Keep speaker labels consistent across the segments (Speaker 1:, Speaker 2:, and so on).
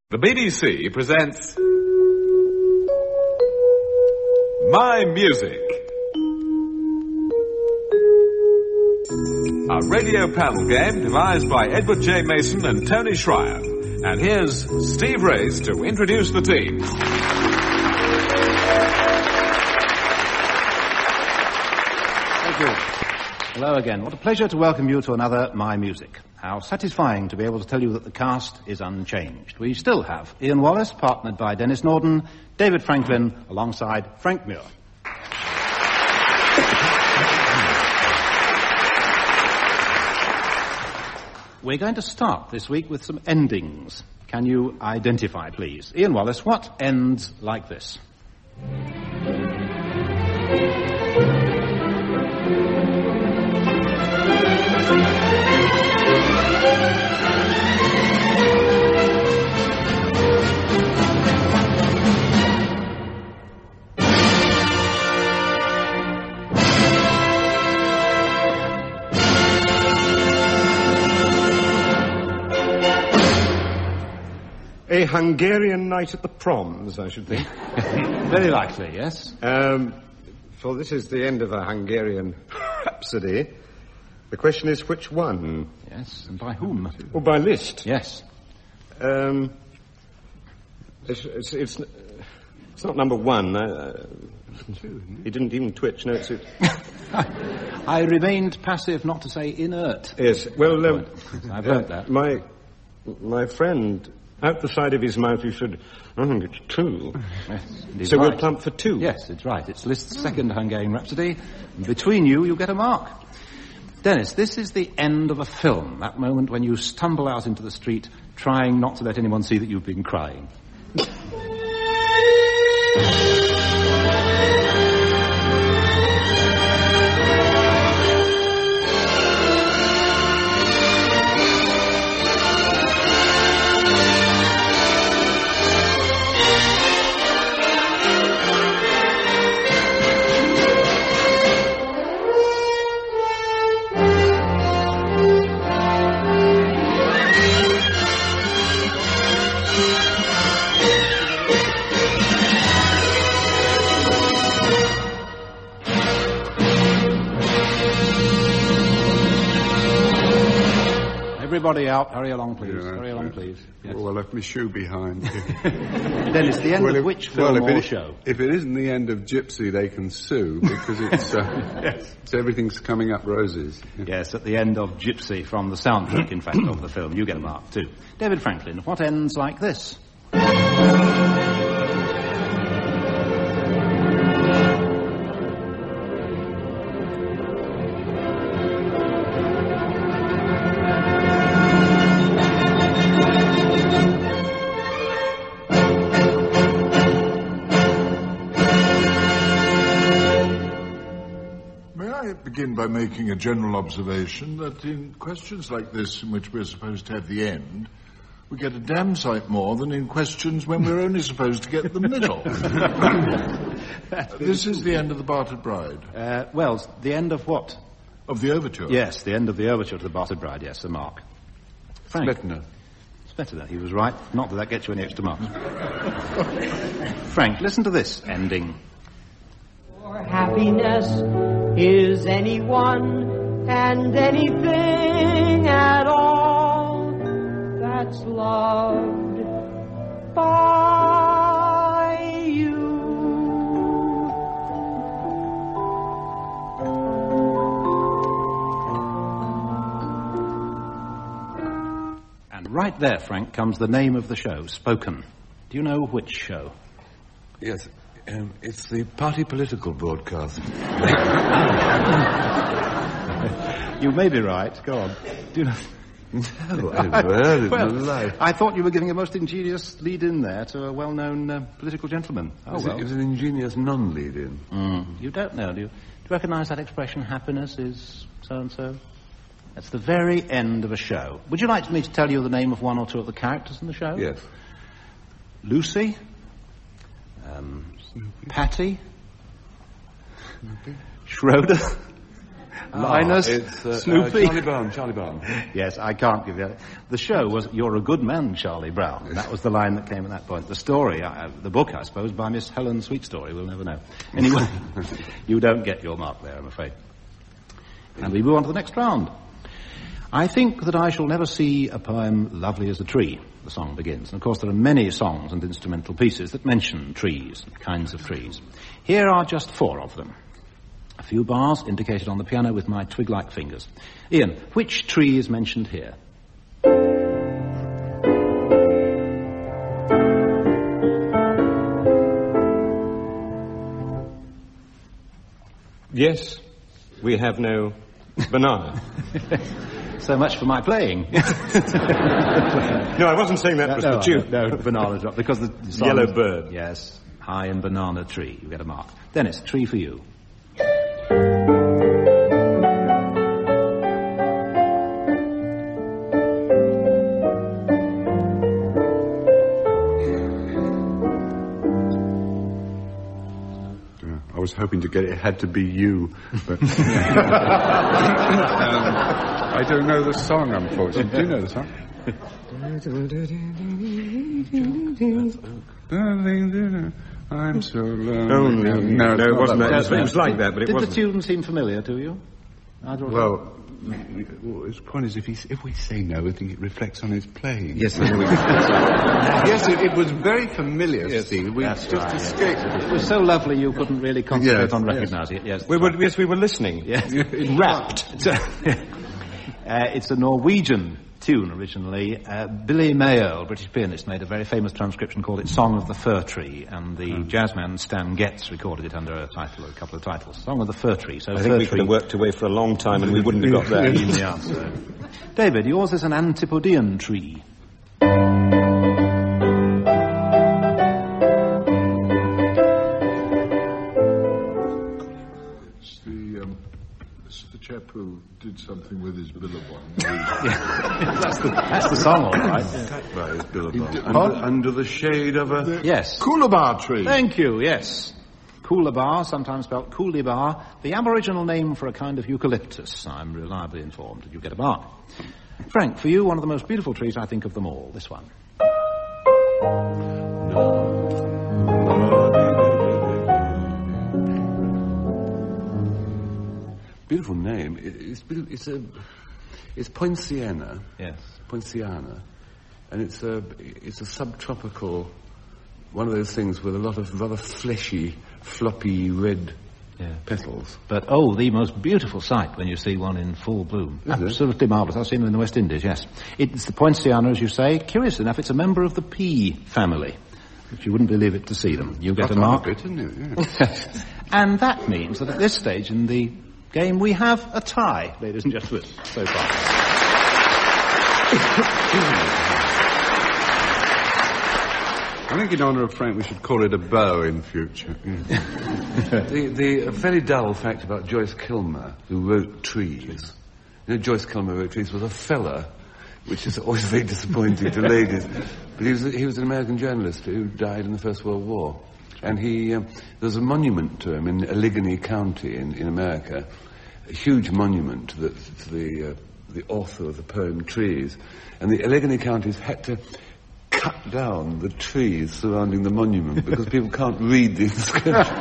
Speaker 1: The BBC presents My Music, a radio panel game devised by Edward J. Mason and Tony Schreier. And here's Steve Race to introduce the team.
Speaker 2: Thank you. Hello again. What a pleasure to welcome you to another My Music. How satisfying to be able to tell you that the cast is unchanged. We still have Ian Wallace, partnered by Dennis Norden, David Franklin, alongside Frank Muir. We're going to start this week with some endings. Can you identify, please? Ian Wallace, what ends like this?
Speaker 3: A Hungarian night at the proms, I should think.
Speaker 2: Very likely, yes.
Speaker 3: For this is the end of a Hungarian rhapsody. The question is, which one?
Speaker 2: Yes, and by whom?
Speaker 3: Oh, by Liszt.
Speaker 2: Yes.
Speaker 3: It's not number one. He didn't even twitch. No, it's...
Speaker 2: I remained passive, not to say inert.
Speaker 3: Yes, well...
Speaker 2: I've learnt that.
Speaker 3: My friend... Out the side of his mouth, he said, I think it's two.
Speaker 2: Yes,
Speaker 3: so
Speaker 2: right.
Speaker 3: We'll plump for two.
Speaker 2: Yes, it's right. It's Liszt's second Hungarian Rhapsody. And between you get a mark. Dennis, this is the end of a film, that moment when you stumble out into the street trying not to let anyone see that you've been crying. Everybody out. Hurry along, please.
Speaker 4: Yeah,
Speaker 2: Hurry along, please. Yes.
Speaker 4: Oh, I left my shoe behind.
Speaker 2: Dennis, the end of which film or show?
Speaker 4: If it isn't the end of Gypsy, they can sue, because it's, it's everything's coming up roses.
Speaker 2: Yes, at the end of Gypsy from the soundtrack, in fact, of the film. You get a mark, too. David Franklin, what ends like this?
Speaker 5: Begin by making a general observation that in questions like this, in which we're supposed to have the end, we get a damn sight more than in questions when we're only supposed to get the middle. This is the end of The Bartered Bride.
Speaker 2: Well, the end of what?
Speaker 5: Of the overture.
Speaker 2: Yes, the end of the overture to The Bartered Bride, yes, a mark. Frank. Spetterna, he was right. Not that gets you any extra marks. Frank, listen to this ending.
Speaker 6: For happiness is anyone and anything at all that's loved by you.
Speaker 2: And right there, Frank, comes the name of the show, spoken. Do you know which show?
Speaker 7: Yes. It's the party political broadcast.
Speaker 2: You may be right. Go on. Do you know?
Speaker 7: No, I've never heard it in my life.
Speaker 2: I thought you were giving a most ingenious lead-in there to a well-known political gentleman. Oh, well.
Speaker 7: It was an ingenious non-lead-in.
Speaker 2: You don't know, do you? Do you recognise that expression, happiness is so-and-so? That's the very end of a show. Would you like me to tell you the name of one or two of the characters in the show?
Speaker 7: Yes.
Speaker 2: Lucy? Patty? Schroeder?
Speaker 3: Linus,
Speaker 4: It's
Speaker 3: Snoopy.
Speaker 4: Charlie Brown.
Speaker 2: Yes, I can't give you that. The show was "You're a Good Man, Charlie Brown." That was the line that came at that point. The story, the book, I suppose, by Miss Helen Sweetstory. We'll never know. Anyway, you don't get your mark there, I'm afraid. And we move on to the next round. I think that I shall never see a poem lovely as a tree, the song begins. And of course there are many songs and instrumental pieces that mention trees, kinds of trees. Here are just 4 of them. A few bars indicated on the piano with my twig-like fingers. Ian, which tree is mentioned here?
Speaker 3: Yes, we have no banana.
Speaker 2: So much for my playing.
Speaker 3: No, I wasn't saying that was the tune.
Speaker 2: No, banana drop, because the song...
Speaker 3: Yellow bird.
Speaker 2: Yes, high and banana tree. You get a mark. Dennis, tree for you.
Speaker 4: I was hoping to get it had to be you, but I don't know the song, unfortunately. Do you know the song? I'm so lonely.
Speaker 3: Oh, no, it wasn't that. It was like that, but it wasn't.
Speaker 2: Did the tune seem familiar to you?
Speaker 4: Well, his point is, if we say no, I think it reflects on his playing.
Speaker 3: Yes,
Speaker 4: yes, it was very familiar,
Speaker 3: yes,
Speaker 4: Steve. We just escaped.
Speaker 2: It was so lovely you couldn't really concentrate on recognising it. Yes,
Speaker 3: we were listening.
Speaker 2: Yes,
Speaker 3: Rapt.
Speaker 2: It's a Norwegian tune originally. Billy Mayo, a British pianist, made a very famous transcription called it Song of the Fir Tree, and the jazzman Stan Getz recorded it under a couple of titles. Song of the Fir Tree. So
Speaker 3: I think we could have worked away for a long time and we wouldn't have got there.
Speaker 2: The answer. David, yours is an Antipodean tree.
Speaker 5: It's the chap who did something with his billabong.
Speaker 2: That's the song, all right.
Speaker 4: By his billabong. Under the shade of a...
Speaker 2: Yes.
Speaker 5: Coolabah tree.
Speaker 2: Thank you, yes. Coolabah, sometimes spelled Coolibah, the Aboriginal name for a kind of eucalyptus, I'm reliably informed. Did you get a mark? Frank, for you, one of the most beautiful trees I think of them all, this one.
Speaker 7: Beautiful name. It's Poinciana.
Speaker 2: Yes.
Speaker 7: Poinciana. And it's a subtropical, one of those things with a lot of rather fleshy, floppy red petals.
Speaker 2: But, the most beautiful sight when you see one in full bloom. Absolutely marvellous. I've seen them in the West Indies, yes. It's the Poinciana, as you say. Curious enough, it's a member of the pea family. Which you wouldn't believe it to see them. You get a mark.
Speaker 4: Isn't it? Yeah.
Speaker 2: And that means that at this stage in the game we have a tie, ladies and gentlemen, so far.
Speaker 4: I think in honour of Frank we should call it a bow in future.
Speaker 7: The very dull fact about Joyce Kilmer, who wrote Trees. You know, Joyce Kilmer wrote Trees was a fella, which is always very disappointing to ladies. But he was an American journalist who died in the First World War. And there's a monument to him in Allegheny County in America, a huge monument to the author of the poem Trees. And the Allegheny counties had to cut down the trees surrounding the monument because people can't read the inscription.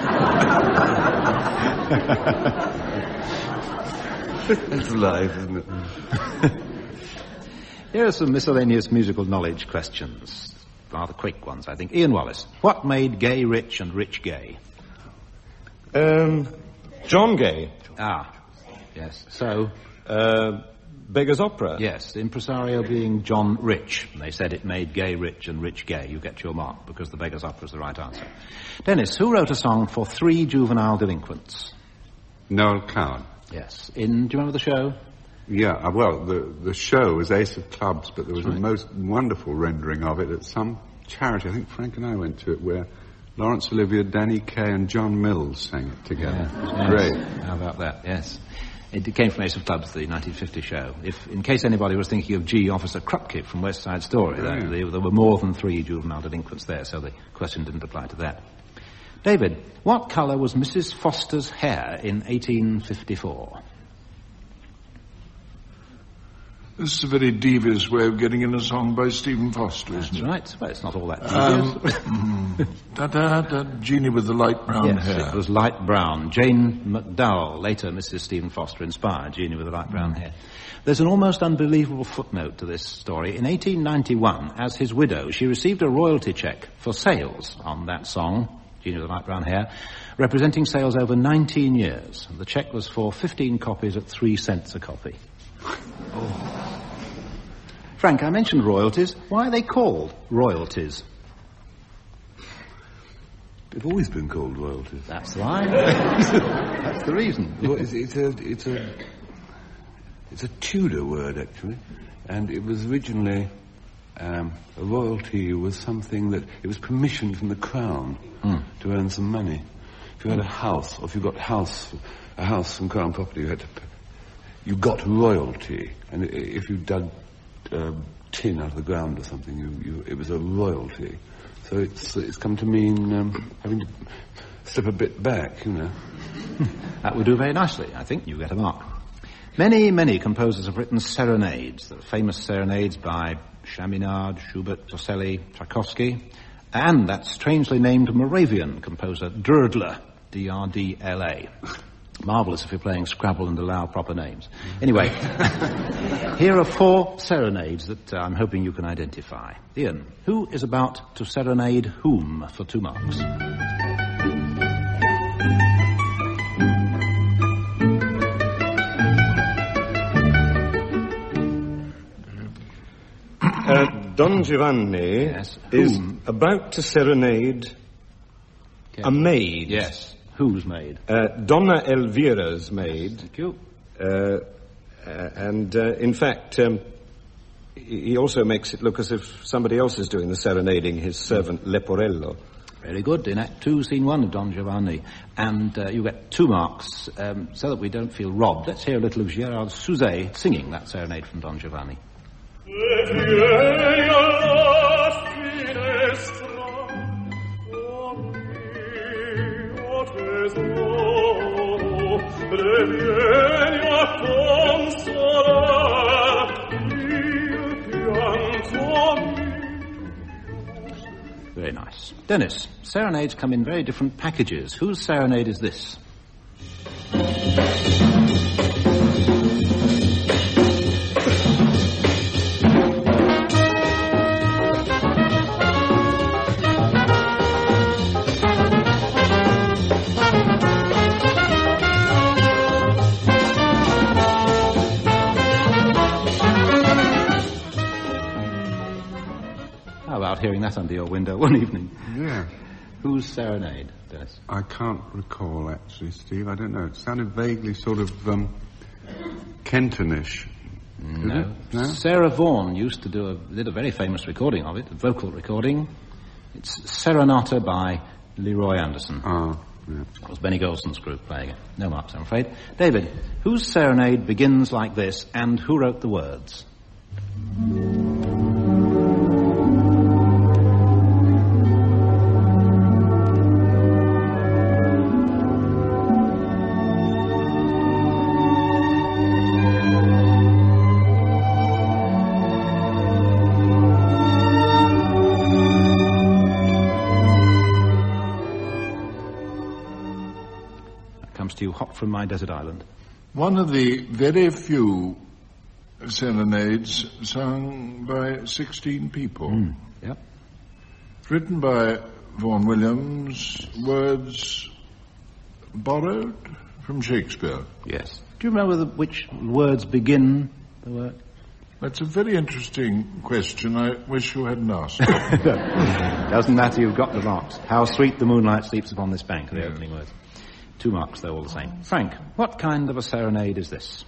Speaker 7: That's life, isn't it?
Speaker 2: Here are some miscellaneous musical knowledge questions. Rather quick ones, I think. Ian Wallace, what made Gay rich and rich gay?
Speaker 3: John Gay.
Speaker 2: Ah, yes. So?
Speaker 3: Beggar's Opera.
Speaker 2: Yes, the impresario being John Rich. And they said it made Gay rich and rich gay. You get your mark because the Beggar's Opera is the right answer. Dennis, who wrote a song for 3 juvenile delinquents?
Speaker 4: Noel Coward.
Speaker 2: Yes. Do you remember the show?
Speaker 4: Yeah, well, the show was Ace of Clubs, but there was a most wonderful rendering of it at some charity. I think Frank and I went to it, where Laurence Olivier, Danny Kaye and John Mills sang it together.
Speaker 2: Yeah,
Speaker 4: it was great.
Speaker 2: How about that? Yes. It came from Ace of Clubs, the 1950 show. In case anybody was thinking of G. Officer Krupke from West Side Story, there were more than 3 juvenile delinquents there, so the question didn't apply to that. David, what colour was Mrs. Foster's hair in 1854?
Speaker 5: This is a very devious way of getting in a song by Stephen Foster, isn't it?
Speaker 2: That's right. Well, it's not all that devious.
Speaker 5: Da-da-da, Jeannie with the light brown
Speaker 2: yes,
Speaker 5: hair.
Speaker 2: it was light brown. Jane McDowell, later Mrs. Stephen Foster, inspired Jeannie with the light brown hair. There's an almost unbelievable footnote to this story. In 1891, as his widow, she received a royalty cheque for sales on that song, Jeannie with the light brown hair, representing sales over 19 years. The cheque was for 15 copies at 3 cents a copy. Frank, I mentioned royalties. Why are they called royalties?
Speaker 7: They've always been called royalties.
Speaker 2: That's right. That's the reason.
Speaker 7: Well, it's a Tudor word, actually, and it was originally a royalty was something that it was permission from the crown to earn some money. If you had a house, or if you got a house from crown property, you got royalty, and if you dug tin out of the ground or something, it was a royalty. So it's come to mean having to step a bit back, you know.
Speaker 2: That would do very nicely. I think you get a mark. Many, many composers have written serenades, the famous serenades by Chaminade, Schubert, Torselli, Tchaikovsky, and that strangely named Moravian composer Drdla, D-R-D-L-A. Marvellous if you're playing Scrabble and allow proper names. Anyway, here are 4 serenades that I'm hoping you can identify. Ian, who is about to serenade whom for 2 marks?
Speaker 3: Don Giovanni is about to serenade a maid.
Speaker 2: Yes. Whose maid?
Speaker 3: Donna Elvira's maid.
Speaker 2: Thank you.
Speaker 3: And in fact, he also makes it look as if somebody else is doing the serenading, his servant Leporello.
Speaker 2: Very good. In Act 2, Scene 1 of Don Giovanni. And you get 2 marks, so that we don't feel robbed. Let's hear a little of Gérard Souzet singing that serenade from Don Giovanni. Very nice. Dennis, serenades come in very different packages. Whose serenade is this? Hearing that under your window one evening.
Speaker 4: Yeah.
Speaker 2: Whose serenade, Dennis?
Speaker 4: I can't recall, actually, Steve. I don't know. It sounded vaguely sort of Kentonish.
Speaker 2: No. Sarah Vaughan did a very famous recording of it, a vocal recording. It's Serenata by Leroy Anderson.
Speaker 4: Oh, yeah.
Speaker 2: It was Benny Golson's group playing it. No marks, I'm afraid. David, whose serenade begins like this, and who wrote the words? To you, hot from my desert island.
Speaker 5: One of the very few serenades sung by 16 people.
Speaker 2: Yep.
Speaker 5: Written by Vaughan Williams, words borrowed from Shakespeare.
Speaker 2: Yes. Do you remember which words begin the work?
Speaker 5: That's a very interesting question. I wish you hadn't asked.
Speaker 2: Doesn't matter, you've got the marks. How sweet the moonlight sleeps upon this bank, the opening words. 2 marks, though, all the same. Frank, what kind of a serenade is this?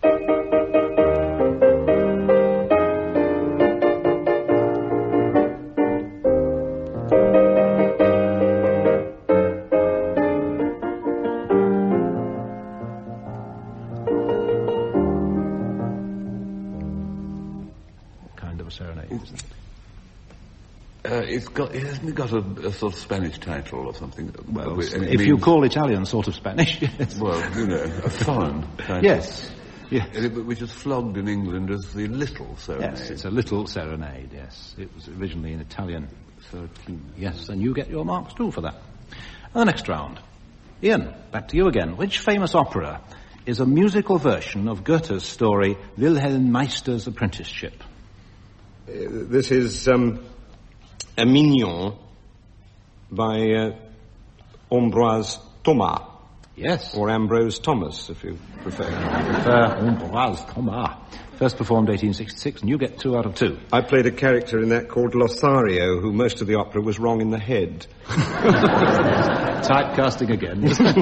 Speaker 2: What kind of a serenade is it?
Speaker 7: Hasn't it got a sort of Spanish title or something?
Speaker 2: Well, if you call Italian sort of Spanish, yes.
Speaker 7: Well, you know, a foreign title.
Speaker 2: Yes. Yes.
Speaker 7: Which is flogged in England as the Little Serenade.
Speaker 2: Yes, it's a little serenade, yes. It was originally in Italian. 13. Yes, and you get your marks too for that. And the next round. Ian, back to you again. Which famous opera is a musical version of Goethe's story Wilhelm Meister's Apprenticeship?
Speaker 3: This is A Mignon by Ambroise Thomas.
Speaker 2: Yes.
Speaker 3: Or Ambrose Thomas, if you prefer.
Speaker 2: Ambroise Thomas. First performed 1866, and you get 2 out of 2.
Speaker 3: I played a character in that called Lothario, who most of the opera was wrong in the head.
Speaker 2: Typecasting again.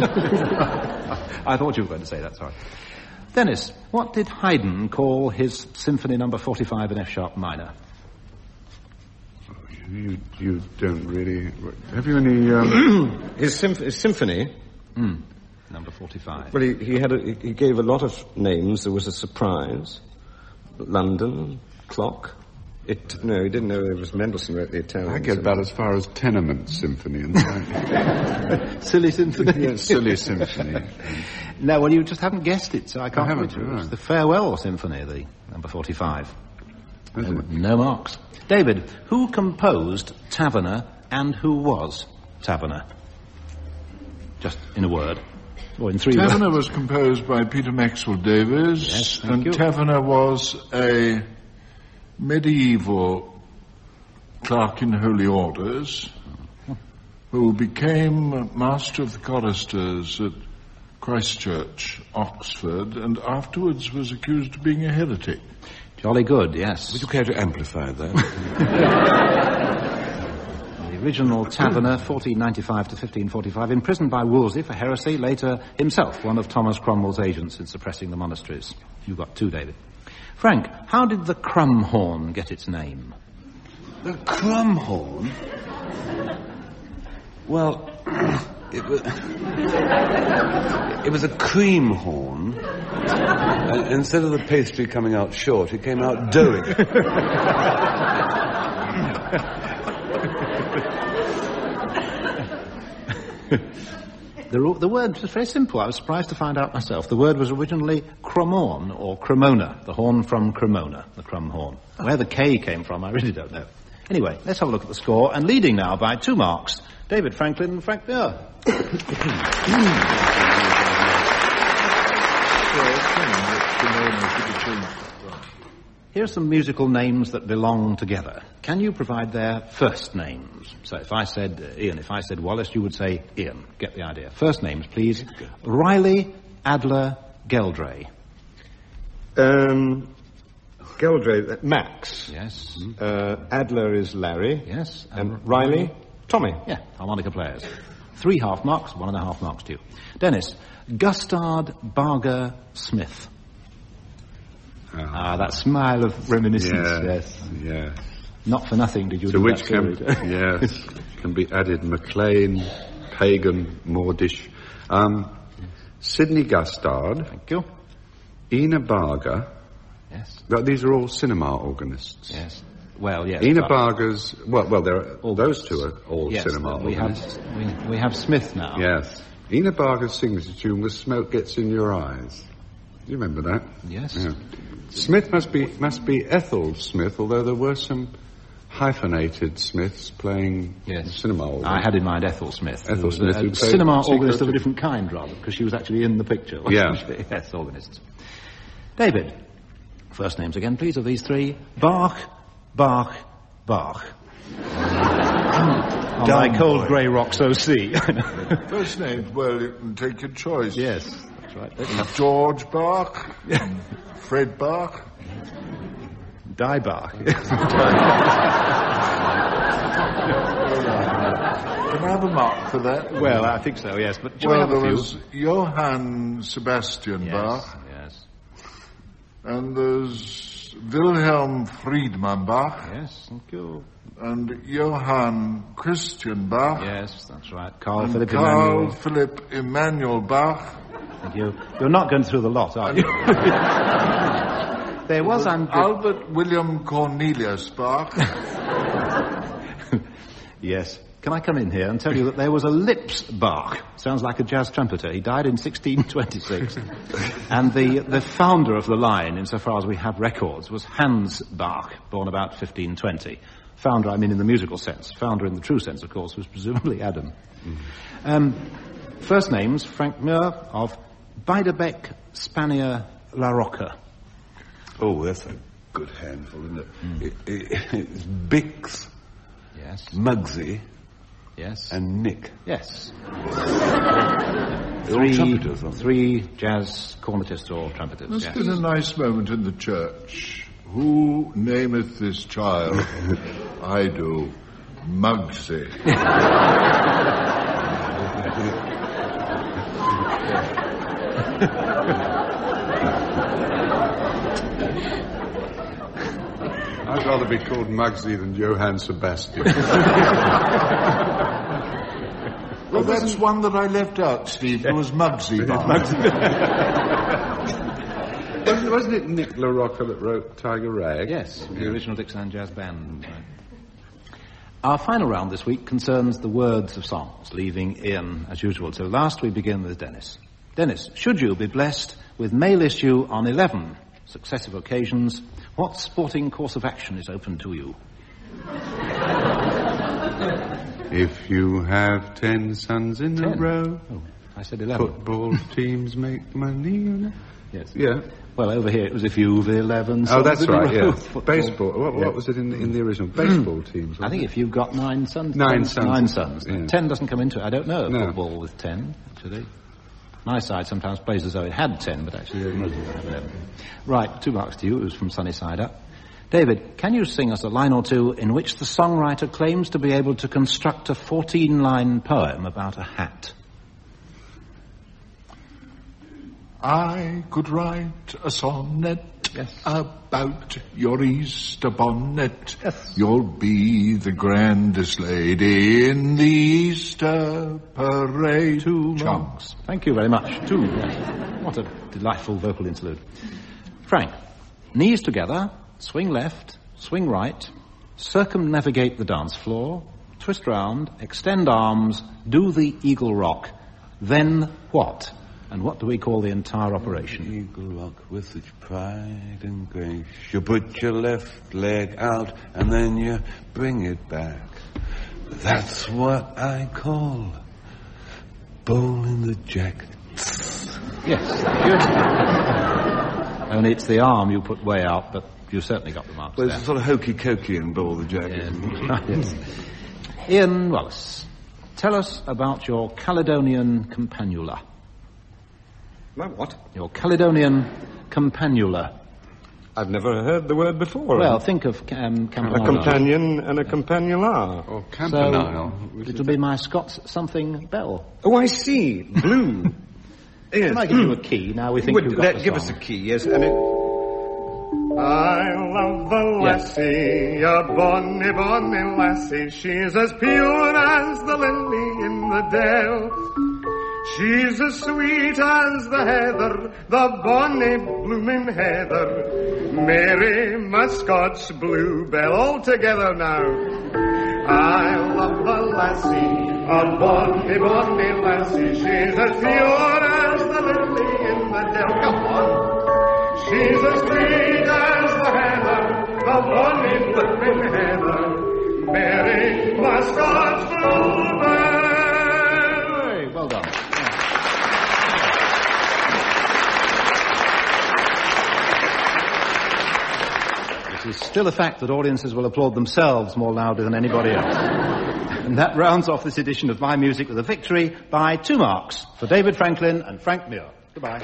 Speaker 2: I thought you were going to say that, sorry. Dennis, what did Haydn call his Symphony No. 45 in F-sharp minor?
Speaker 4: You don't really... Have you any...
Speaker 3: His symphony...
Speaker 2: Number 45.
Speaker 3: Well, he gave a lot of names. There was a surprise. London, clock. He didn't know it was Mendelssohn wrote the Italian.
Speaker 4: I get about as far as Tenement Symphony. And
Speaker 2: Silly Symphony.
Speaker 4: Yes, Silly Symphony.
Speaker 2: No, well, you just haven't guessed it, so I can't
Speaker 4: haven't,
Speaker 2: put you.
Speaker 4: no.
Speaker 2: It's the Farewell Symphony, the number 45.
Speaker 4: Is it?
Speaker 2: No marks. David, who composed Taverner and who was Taverner? Just in a word. Or in 3 words.
Speaker 5: Taverner was composed by Peter Maxwell Davies,
Speaker 2: Yes, thank
Speaker 5: and
Speaker 2: you.
Speaker 5: Taverner was a medieval clerk in holy orders who became master of the choristers at Christchurch, Oxford, and afterwards was accused of being a heretic.
Speaker 2: Jolly good, yes.
Speaker 7: Would you care to amplify that?
Speaker 2: The original Taverner, 1495 to 1545, imprisoned by Wolsey for heresy, later himself one of Thomas Cromwell's agents in suppressing the monasteries. You've got 2, David. Frank, how did the Crumhorn get its name?
Speaker 7: The Crumhorn? Well, it was a cream horn. And instead of the pastry coming out short, it came out doughy.
Speaker 2: The word was very simple. I was surprised to find out myself. The word was originally cromorn, or cremona, the horn from Cremona, the crumb horn. Where the K came from, I really don't know. Anyway, let's have a look at the score. And leading now by 2 marks, David Franklin and Frank Muir. Here are some musical names that belong together. Can you provide their first names? So if I said Ian, if I said Wallace, you would say Ian. Get the idea. First names, please. Riley, Adler, Geldray.
Speaker 3: Geldray, Max.
Speaker 2: Yes.
Speaker 3: Adler is Larry.
Speaker 2: Yes.
Speaker 3: And Riley, Tommy.
Speaker 2: Yeah, harmonica players. 3 half marks, 1.5 marks to you. Dennis, Gustard, Barger, Smith. That smile of reminiscence, yes. Not for nothing did you
Speaker 4: To
Speaker 2: do
Speaker 4: which
Speaker 2: that
Speaker 4: can be added Maclean, Pagan, Mordish. Sidney Gustard.
Speaker 2: Thank you.
Speaker 4: Ina Barger.
Speaker 2: Yes.
Speaker 4: These are all cinema organists.
Speaker 2: Yes. Well, yes.
Speaker 4: Ina Barger's... Well, those 2 are all
Speaker 2: yes,
Speaker 4: cinema
Speaker 2: we
Speaker 4: organists.
Speaker 2: We have Smith now.
Speaker 4: Yes. Ina Barger's signature tune was Smoke Gets in Your Eyes. Do you remember that?
Speaker 2: Yes.
Speaker 4: Yeah. Smith must be Ethel Smith, although there were some hyphenated Smiths playing cinema organ.
Speaker 2: I had in mind Ethel Smith.
Speaker 4: Ethel Smith, who
Speaker 2: a
Speaker 4: played
Speaker 2: cinema
Speaker 4: Secret
Speaker 2: organist of a different kind, rather, because she was actually in the picture.
Speaker 4: Yeah.
Speaker 2: Yes, organists. David, first names again, please, of these 3. Bach, Bach, Bach. Die cold grey rocks O.C.
Speaker 5: First name, well, you can take your choice.
Speaker 2: Yes, that's right.
Speaker 5: George Bach, Fred Bach.
Speaker 2: Die Bach.
Speaker 5: Can I have a mark for that?
Speaker 2: Well, I think so, yes, but shall we have
Speaker 5: there
Speaker 2: a few?
Speaker 5: was Johann Sebastian Bach,
Speaker 2: Yes.
Speaker 5: and there's Wilhelm Friedmann Bach,
Speaker 2: Yes, thank you.
Speaker 5: and Johann Christian Bach,
Speaker 2: Yes, that's right. Carl
Speaker 5: and
Speaker 2: Philipp
Speaker 5: Carl
Speaker 2: Emanuel.
Speaker 5: Philipp Emanuel Bach.
Speaker 2: Thank you. You're not going through the lot, are you? There was
Speaker 5: Albert William Cornelius Bach.
Speaker 2: Yes. can I come in here and tell you that there was a Lips Bach? Sounds like a jazz trumpeter. He died in 1626. And the founder of the line, insofar as we have records, was Hans Bach, born about 1520. Founder, I mean in the musical sense. Founder in the true sense, of course, was presumably Adam. First names, Frank Muir of Beiderbecke, Spanier, La Rocca.
Speaker 7: Oh, that's a good handful, isn't it? It's Bix,
Speaker 2: Yes.
Speaker 7: Muggsy,
Speaker 2: Yes.
Speaker 7: and Nick.
Speaker 2: Yes.
Speaker 7: They're all trumpeters, aren't they?
Speaker 2: Three jazz cornetists or trumpeters.
Speaker 5: There's
Speaker 2: Yes.
Speaker 5: been a nice moment in the church. Who nameth this child? I do. Muggsy.
Speaker 4: I'd rather be called Muggsy than Johann Sebastian.
Speaker 5: Well, that's one that I left out, Steve. It was Muggsy.
Speaker 4: Wasn't it Nick La Rocca that wrote Tiger Rag?
Speaker 2: Yes, the original Dixieland Jazz Band. Right. Our final round this week concerns the words of songs, leaving Ian as usual. So last we begin with Dennis. Dennis, should you be blessed with mail issue on 11 successive occasions, what sporting course of action is open to you?
Speaker 4: If you have 10 sons in a
Speaker 2: 10?
Speaker 4: row,
Speaker 2: Oh, I said 11.
Speaker 4: football teams make money, you know?
Speaker 2: Yes.
Speaker 4: Yeah.
Speaker 2: Well, over here it was if you've 11
Speaker 4: Oh,
Speaker 2: sons
Speaker 4: that's
Speaker 2: in a
Speaker 4: right,
Speaker 2: row.
Speaker 4: yeah.
Speaker 2: Football.
Speaker 4: Baseball. What was it in the original? Baseball teams.
Speaker 2: I think if you've got 9 sons.
Speaker 4: 9 sons.
Speaker 2: 9 sons.
Speaker 4: Yeah.
Speaker 2: 10 doesn't come into it. I don't know
Speaker 4: No.
Speaker 2: football with 10, actually. My side sometimes plays as though it had 10, but actually it doesn't have 11. Right, 2 marks to you. It was from Sunny Side Up. David, can you sing us a line or two in which the songwriter claims to be able to construct a 14-line poem about a hat?
Speaker 5: I could write a sonnet about your Easter bonnet.
Speaker 2: Yes.
Speaker 5: You'll be the grandest lady in the Easter parade.
Speaker 2: 2
Speaker 5: Chums.
Speaker 2: marks. Thank you very much. 2. Yes. What a delightful vocal interlude. Frank, knees together, swing left, swing right, circumnavigate the dance floor, twist round, extend arms, do the eagle rock. Then what? And what do we call the entire operation?
Speaker 7: Eagle rock with such pride and grace. You put your left leg out and then you bring it back. That's what I call bowling the jack.
Speaker 2: Yes, thank you. Only it's the arm you put way out, but you certainly got the marks
Speaker 7: Well,
Speaker 2: there.
Speaker 7: it's a sort of hokey-cokey and bowl the jack.
Speaker 2: Yes. Ian Wallace, tell us about your Caledonian campanula.
Speaker 3: My what?
Speaker 2: Your Caledonian campanula.
Speaker 3: I've never heard the word before.
Speaker 2: Well, think of
Speaker 3: a
Speaker 2: campanula.
Speaker 3: companion and a campanula.
Speaker 4: Or
Speaker 2: So,
Speaker 4: Campanile.
Speaker 2: it'll be my Scots something bell.
Speaker 3: Oh, I see. Blue. Yes.
Speaker 2: Can I give you a key? Now we think
Speaker 3: Would
Speaker 2: you've got
Speaker 3: that
Speaker 2: the
Speaker 3: give
Speaker 2: song.
Speaker 3: us a key, yes, and it... I love the lassie, a bonny, bonny lassie. She's as pure as the lily in the dale. She's as sweet as the heather, the bonny blooming heather. Mary, my Scots bluebell, all together now. I love the lassie, a bonny, bonny lassie. She's as pure as the lily in the dale. Come on. She's as sweet as the heather, the bonny blooming heather. Mary, my Scots bluebell.
Speaker 2: Hey, well done. It is still a fact that audiences will applaud themselves more loudly than anybody else. And that rounds off this edition of My Music with a victory by 2 marks for David Franklin and Frank Muir. Goodbye.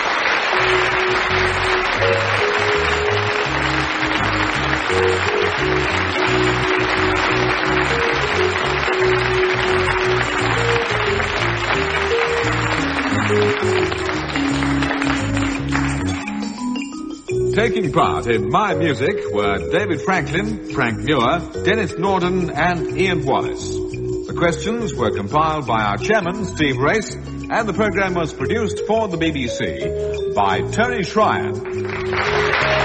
Speaker 1: Taking part in My Music were David Franklin, Frank Muir, Dennis Norden and Ian Wallace. The questions were compiled by our chairman, Steve Race, and the programme was produced for the BBC by Tony Schreier.